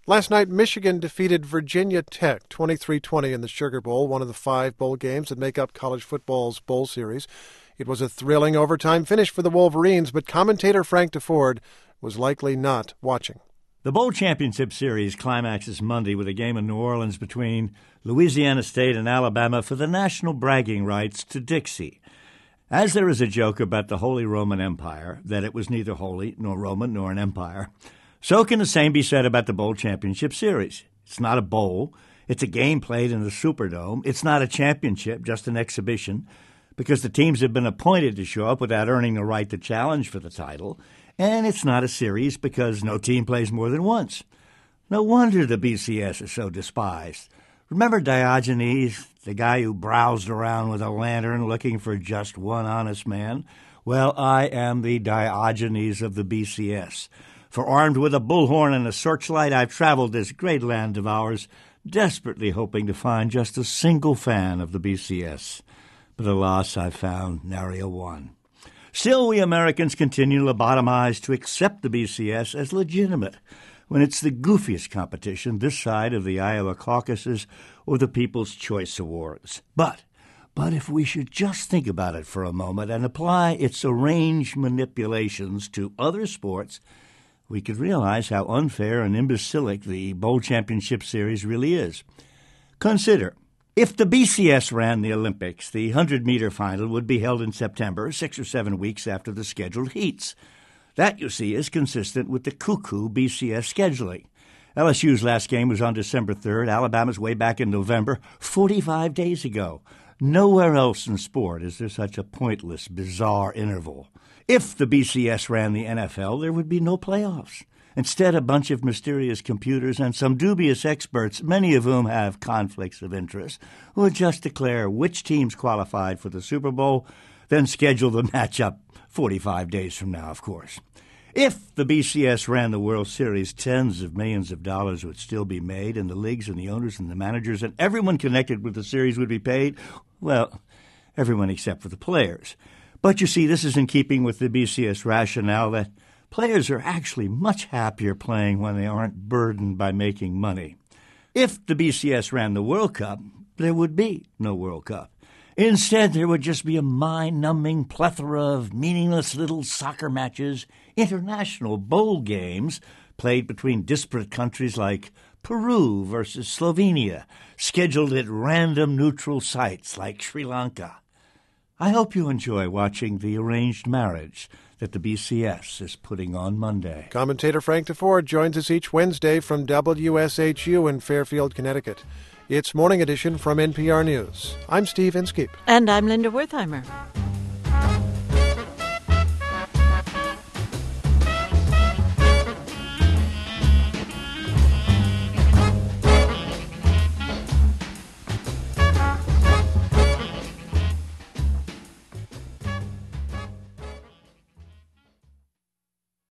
Last night, Michigan defeated Virginia Tech 23-20 in the Sugar Bowl, one of the 5 bowl games that make up college football's bowl series. It was a thrilling overtime finish for the Wolverines, but commentator Frank DeFord was likely not watching. The Bowl Championship Series climaxes Monday with a game in New Orleans between Louisiana State and Alabama for the national bragging rights to Dixie. As there is a joke about the Holy Roman Empire, that it was neither holy nor Roman nor an empire, so can the same be said about the Bowl Championship Series. It's not a bowl. It's a game played in the Superdome. It's not a championship, just an exhibition, because the teams have been appointed to show up without earning the right to challenge for the title. And it's not a series because no team plays more than once. No wonder the BCS is so despised. Remember Diogenes, the guy who browsed around with a lantern looking for just one honest man? Well, I am the Diogenes of the BCS. For armed with a bullhorn and a searchlight, I've traveled this great land of ours, desperately hoping to find just a single fan of the BCS. But alas, I've found nary a one. Still, we Americans continue lobotomized to accept the BCS as legitimate, when it's the goofiest competition this side of the Iowa caucuses or the People's Choice Awards. But if we should just think about it for a moment and apply its arranged manipulations to other sports, we could realize how unfair and imbecilic the Bowl Championship Series really is. Consider, if the BCS ran the Olympics, the 100-meter final would be held in September, 6 or 7 weeks after the scheduled heats. That, you see, is consistent with the cuckoo BCS scheduling. LSU's last game was on December 3rd, Alabama's way back in November, 45 days ago. Nowhere else in sport is there such a pointless, bizarre interval. If the BCS ran the NFL, there would be no playoffs. Instead, a bunch of mysterious computers and some dubious experts, many of whom have conflicts of interest, would just declare which teams qualified for the Super Bowl, then schedule the matchup 45 days from now, of course. If the BCS ran the World Series, tens of millions of dollars would still be made, and the leagues and the owners and the managers and everyone connected with the series would be paid. Well, everyone except for the players. But you see, this is in keeping with the BCS rationale that players are actually much happier playing when they aren't burdened by making money. If the BCS ran the World Cup, there would be no World Cup. Instead, there would just be a mind-numbing plethora of meaningless little soccer matches, international bowl games played between disparate countries like Peru versus Slovenia, scheduled at random neutral sites like Sri Lanka. I hope you enjoy watching the arranged marriage that the BCS is putting on Monday. Commentator Frank DeFord joins us each Wednesday from WSHU in Fairfield, Connecticut. It's Morning Edition from NPR News. I'm Steve Inskeep. And I'm Linda Wertheimer.